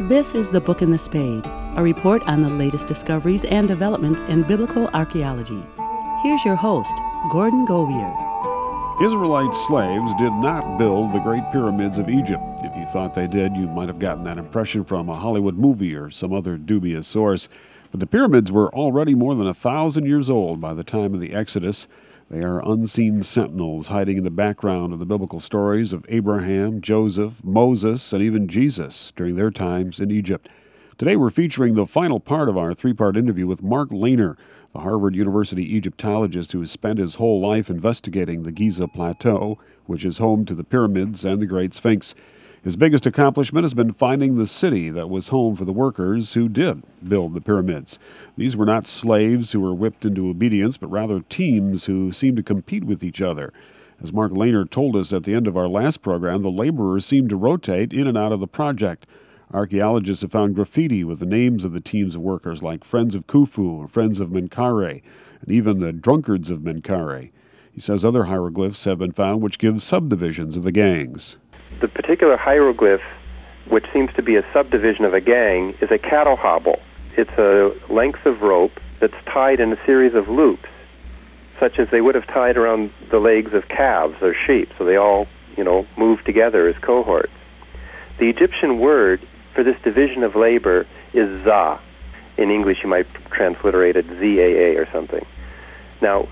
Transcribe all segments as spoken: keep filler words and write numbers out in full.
This is The Book and the Spade, a report on the latest discoveries and developments in biblical archaeology. Here's your host, Gordon Govier. Israelite slaves did not build the Great Pyramids of Egypt. If you thought they did, you might have gotten that impression from a Hollywood movie or some other dubious source. But the pyramids were already more than a thousand years old by the time of the Exodus. They are unseen sentinels hiding in the background of the biblical stories of Abraham, Joseph, Moses, and even Jesus during their times in Egypt. Today we're featuring the final part of our three-part interview with Mark Lehner, the Harvard University Egyptologist who has spent his whole life investigating the Giza Plateau, which is home to the pyramids and the Great Sphinx. His biggest accomplishment has been finding the city that was home for the workers who did build the pyramids. These were not slaves who were whipped into obedience, but rather teams who seemed to compete with each other. As Mark Lehner told us at the end of our last program, the laborers seemed to rotate in and out of the project. Archaeologists have found graffiti with the names of the teams of workers like Friends of Khufu or Friends of Menkaure, and even the Drunkards of Menkaure. He says other hieroglyphs have been found which give subdivisions of the gangs. The particular hieroglyph, which seems to be a subdivision of a gang, is a cattle hobble. It's a length of rope that's tied in a series of loops, such as they would have tied around the legs of calves or sheep, so they all, you know, move together as cohorts. The Egyptian word for this division of labor is za. In English, you might transliterate it Z A A or something. Now,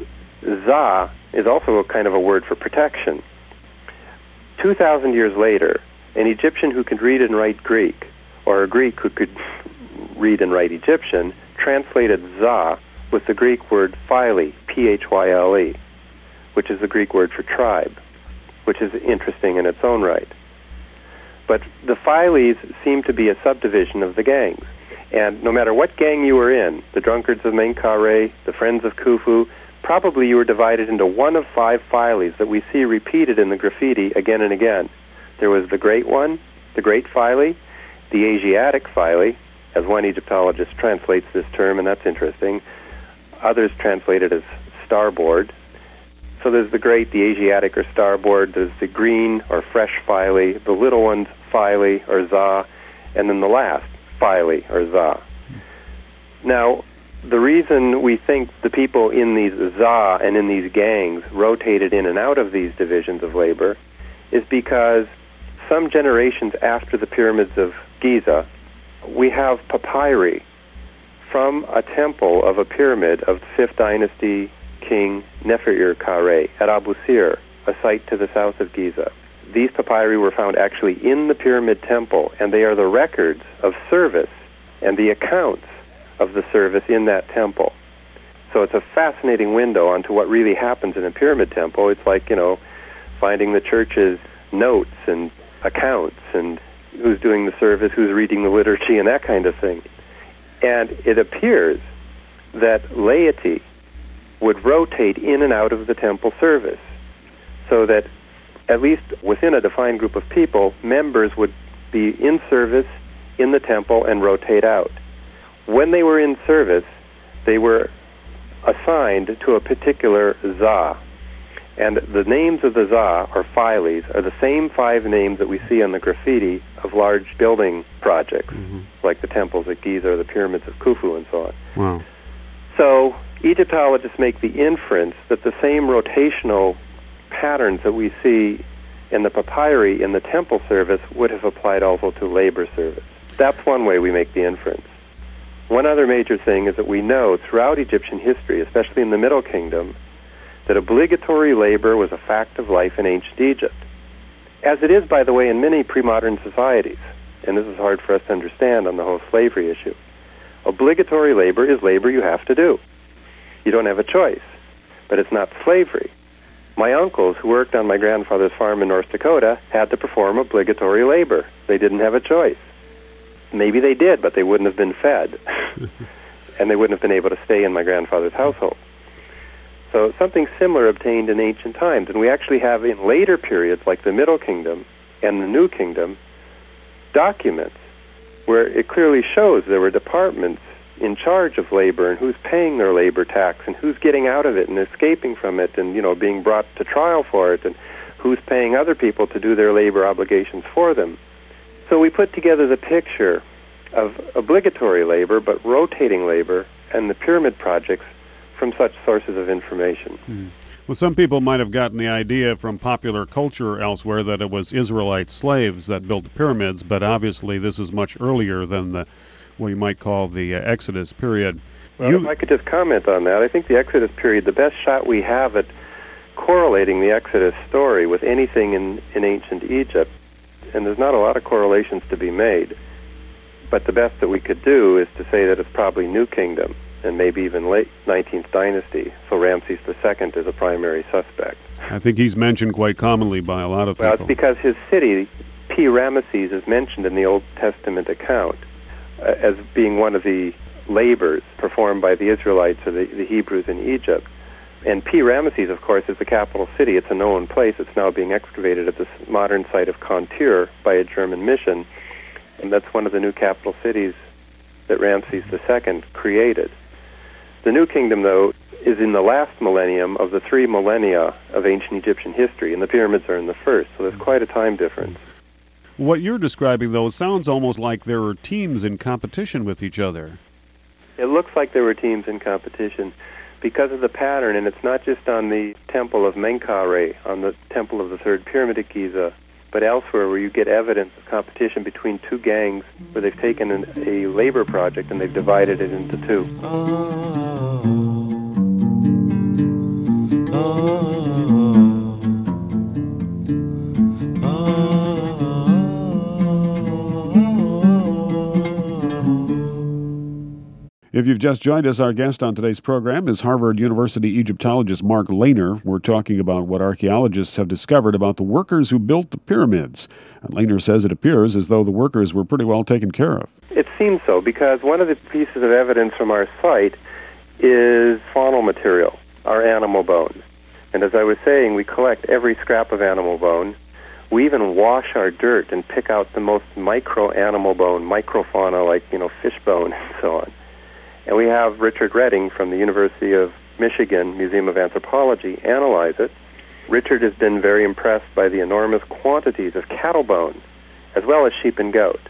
za is also a kind of a word for protection. Two thousand years later, an Egyptian who could read and write Greek, or a Greek who could read and write Egyptian, translated za with the Greek word phyle, P H Y L E, which is the Greek word for tribe, which is interesting in its own right. But the phyles seem to be a subdivision of the gangs. And no matter what gang you were in, the Drunkards of Menkaure, the Friends of Khufu, probably you were divided into one of five phyles that we see repeated in the graffiti again and again. There was the Great One, the Great Phyle, the Asiatic Phyle, as one Egyptologist translates this term, and that's interesting. Others translate it as starboard. So there's the Great, the Asiatic, or starboard. There's the Green, or Fresh Phyle, the Little Ones, Phyle, or Za, and then the last, Phyle, or Za. Now, the reason we think the people in these za and in these gangs rotated in and out of these divisions of labor is because some generations after the pyramids of Giza, we have papyri from a temple of a pyramid of the fifth Dynasty king Nefer-ir-Kare at Abu Sir, a site to the south of Giza. These papyri were found actually in the pyramid temple, and they are the records of service and the accounts of the service in that temple. So it's a fascinating window onto what really happens in a pyramid temple. It's like, you know, finding the church's notes and accounts and who's doing the service, who's reading the liturgy, and that kind of thing. And it appears that laity would rotate in and out of the temple service, so that at least within a defined group of people, members would be in service in the temple and rotate out. When they were in service, they were assigned to a particular za. And the names of the za, or phyles, are the same five names that we see on the graffiti of large building projects, mm-hmm. like the temples at Giza or the pyramids of Khufu and so on. Wow. So Egyptologists make the inference that the same rotational patterns that we see in the papyri in the temple service would have applied also to labor service. That's one way we make the inference. One other major thing is that we know throughout Egyptian history, especially in the Middle Kingdom, that obligatory labor was a fact of life in ancient Egypt, as it is, by the way, in many pre-modern societies. And this is hard for us to understand on the whole slavery issue. Obligatory labor is labor you have to do. You don't have a choice, but it's not slavery. My uncles, who worked on my grandfather's farm in North Dakota, had to perform obligatory labor. They didn't have a choice. Maybe they did, but they wouldn't have been fed, and they wouldn't have been able to stay in my grandfather's household. So something similar obtained in ancient times, and we actually have in later periods, like the Middle Kingdom and the New Kingdom, documents where it clearly shows there were departments in charge of labor and who's paying their labor tax and who's getting out of it and escaping from it and, you know, being brought to trial for it, and who's paying other people to do their labor obligations for them. So we put together the picture of obligatory labor, but rotating labor, and the pyramid projects from such sources of information. Hmm. Well, some people might have gotten the idea from popular culture elsewhere that it was Israelite slaves that built the pyramids, but obviously this is much earlier than the what you might call the uh, Exodus period. Well, You- if I could just comment on that, I think the Exodus period, the best shot we have at correlating the Exodus story with anything in, in ancient Egypt, and there's not a lot of correlations to be made, but the best that we could do is to say that it's probably New Kingdom, and maybe even late nineteenth dynasty, so Ramses the Second is a primary suspect. I think he's mentioned quite commonly by a lot of Well, people. it's because his city, P. Ramesses, is mentioned in the Old Testament account uh, as being one of the labors performed by the Israelites or the, the Hebrews in Egypt. And P. Ramesses, of course, is the capital city. It's a known place. It's now being excavated at this modern site of Kontir by a German mission, and that's one of the new capital cities that Ramses the Second created. The New Kingdom, though, is in the last millennium of the three millennia of ancient Egyptian history, and the pyramids are in the first, so there's quite a time difference. What you're describing, though, sounds almost like there were teams in competition with each other. It looks like there were teams in competition because of the pattern, and it's not just on the Temple of Menkaure, on the Temple of the Third Pyramid at Giza, but elsewhere where you get evidence of competition between two gangs where they've taken an, a labor project and they've divided it into two. If you've just joined us, our guest on today's program is Harvard University Egyptologist Mark Lehner. We're talking about what archaeologists have discovered about the workers who built the pyramids. And Lehner says it appears as though the workers were pretty well taken care of. It seems so, because one of the pieces of evidence from our site is faunal material, our animal bones. And as I was saying, we collect every scrap of animal bone. We even wash our dirt and pick out the most micro animal bone, microfauna, like, you know, fish bone and so on. And we have Richard Redding from the University of Michigan Museum of Anthropology analyze it. Richard has been very impressed by the enormous quantities of cattle bones, as well as sheep and goat.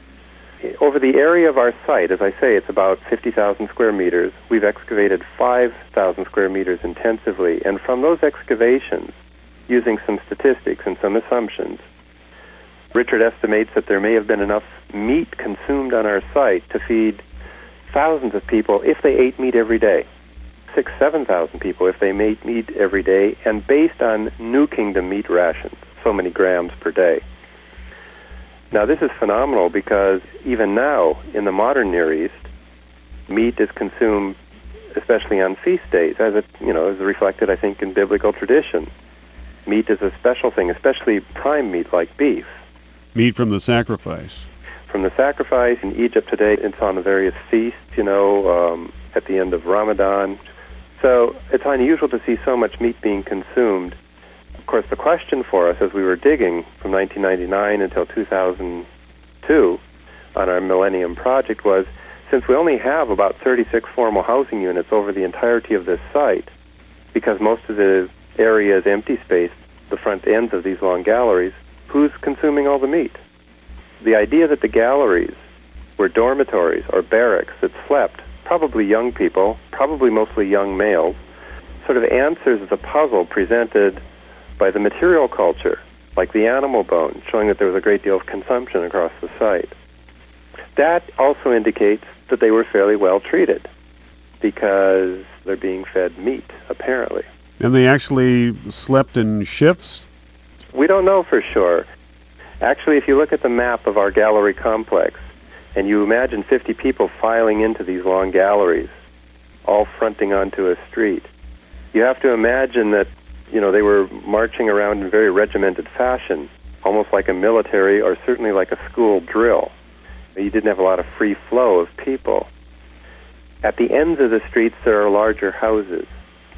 Over the area of our site, as I say, it's about fifty thousand square meters. We've excavated five thousand square meters intensively, and from those excavations, using some statistics and some assumptions, Richard estimates that there may have been enough meat consumed on our site to feed thousands of people if they ate meat every day. Six, seven thousand people if they ate meat every day, and based on New Kingdom meat rations, so many grams per day. Now, this is phenomenal because even now, in the modern Near East, meat is consumed, especially on feast days, as it, you know, is reflected, I think, in biblical tradition. Meat is a special thing, especially prime meat like beef. Meat from the sacrifice. From the sacrifice in Egypt today, it's on the various feasts, you know, um, at the end of Ramadan. So it's unusual to see so much meat being consumed. Of course, the question for us as we were digging from nineteen ninety-nine until two thousand two on our Millennium Project was, since we only have about thirty-six formal housing units over the entirety of this site, because most of the area is empty space, the front ends of these long galleries, who's consuming all the meat? The idea that the galleries were dormitories or barracks that slept, probably young people, probably mostly young males, sort of answers the puzzle presented by the material culture, like the animal bone, showing that there was a great deal of consumption across the site. That also indicates that they were fairly well treated because they're being fed meat, apparently. And they actually slept in shifts? We don't know for sure. Actually, if you look at the map of our gallery complex, and you imagine fifty people filing into these long galleries, all fronting onto a street, you have to imagine that, you know, they were marching around in very regimented fashion, almost like a military or certainly like a school drill. You didn't have a lot of free flow of people. At the ends of the streets, there are larger houses,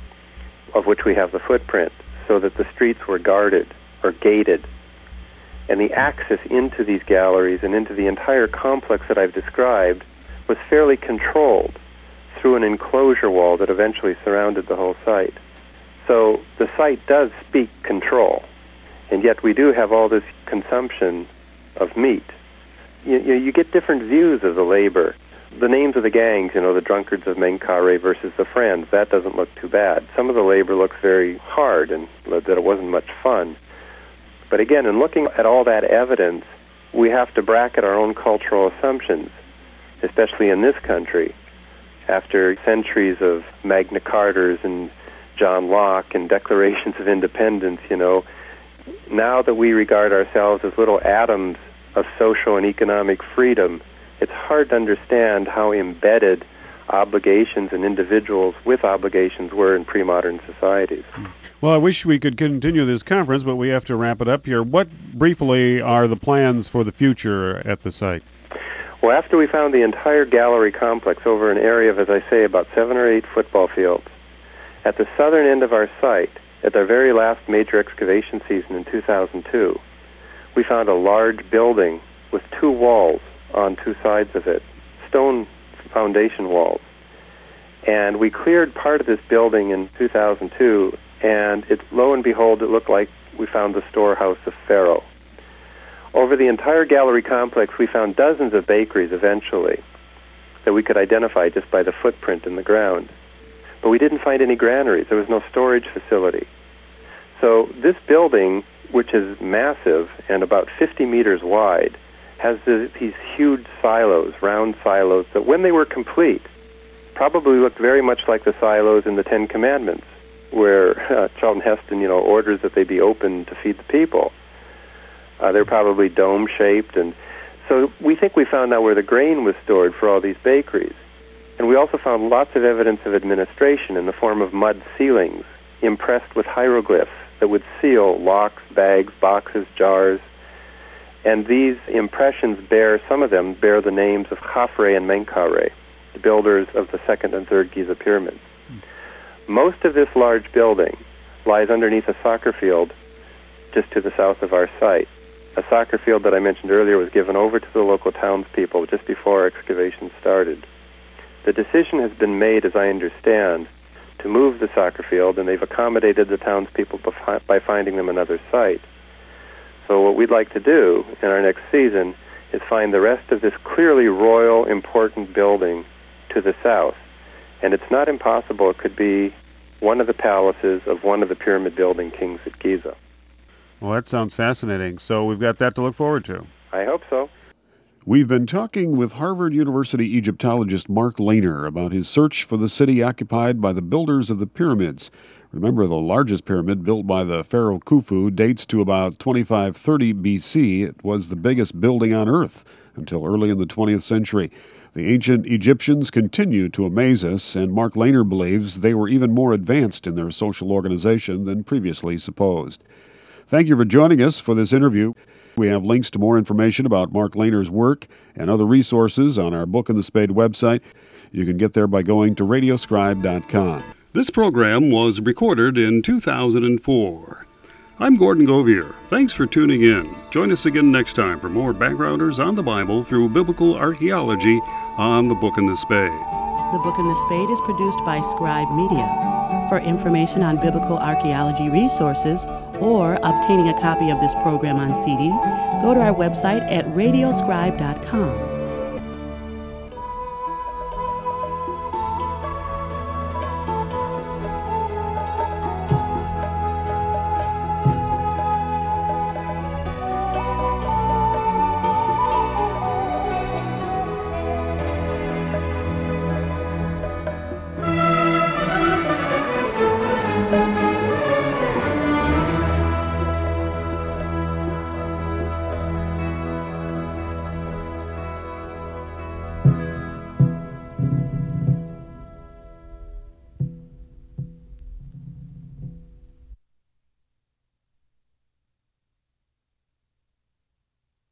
of which we have the footprint, so that the streets were guarded or gated. And the access into these galleries and into the entire complex that I've described was fairly controlled through an enclosure wall that eventually surrounded the whole site. So the site does speak control, and yet we do have all this consumption of meat. you, you, you get different views of the labor. The names of the gangs, you know, the drunkards of Menkare versus the Friends, that doesn't look too bad. Some of the labor looks very hard and that it wasn't much fun. But again, in looking at all that evidence, we have to bracket our own cultural assumptions, especially in this country. After centuries of Magna Cartas and John Locke and Declarations of Independence, you know, now that we regard ourselves as little atoms of social and economic freedom, it's hard to understand how embedded obligations and individuals with obligations were in pre-modern societies. Well, I wish we could continue this conference, but we have to wrap it up here. What, briefly, are the plans for the future at the site? Well, after we found the entire gallery complex over an area of, as I say, about seven or eight football fields, at the southern end of our site, at our very last major excavation season in two thousand two, we found a large building with two walls on two sides of it, stone foundation walls. And we cleared part of this building in two thousand two, and it, lo and behold, it looked like we found the storehouse of Pharaoh. Over the entire gallery complex, we found dozens of bakeries eventually that we could identify just by the footprint in the ground. But we didn't find any granaries. There was no storage facility. So this building, which is massive and about fifty meters wide, has this, these huge silos, round silos, that when they were complete, probably looked very much like the silos in the Ten Commandments, where uh, Charlton Heston, you know, orders that they be open to feed the people. Uh, they're probably dome-shaped, and so we think we found out where the grain was stored for all these bakeries. And we also found lots of evidence of administration in the form of mud ceilings impressed with hieroglyphs that would seal locks, bags, boxes, jars. And these impressions bear, some of them bear the names of Khafre and Menkare, the builders of the second and third Giza pyramids. Mm. Most of this large building lies underneath a soccer field just to the south of our site. A soccer field that I mentioned earlier was given over to the local townspeople just before excavation started. The decision has been made, as I understand, to move the soccer field, and they've accommodated the townspeople by finding them another site. So what we'd like to do in our next season is find the rest of this clearly royal, important building to the south. And it's not impossible. It could be one of the palaces of one of the pyramid-building kings at Giza. Well, that sounds fascinating. So we've got that to look forward to. I hope so. We've been talking with Harvard University Egyptologist Mark Lehner about his search for the city occupied by the builders of the pyramids. Remember, the largest pyramid built by the pharaoh Khufu dates to about twenty-five thirty B C. It was the biggest building on Earth until early in the twentieth century. The ancient Egyptians continue to amaze us, and Mark Lehner believes they were even more advanced in their social organization than previously supposed. Thank you for joining us for this interview. We have links to more information about Mark Lehner's work and other resources on our Book in the Spade website. You can get there by going to radio scribe dot com. This program was recorded in two thousand four. I'm Gordon Govier. Thanks for tuning in. Join us again next time for more backgrounders on the Bible through biblical archaeology on the Book in the Spade. The Book in the Spade is produced by Scribe Media. For information on biblical archaeology resources or obtaining a copy of this program on C D, go to our website at radio scribe dot com.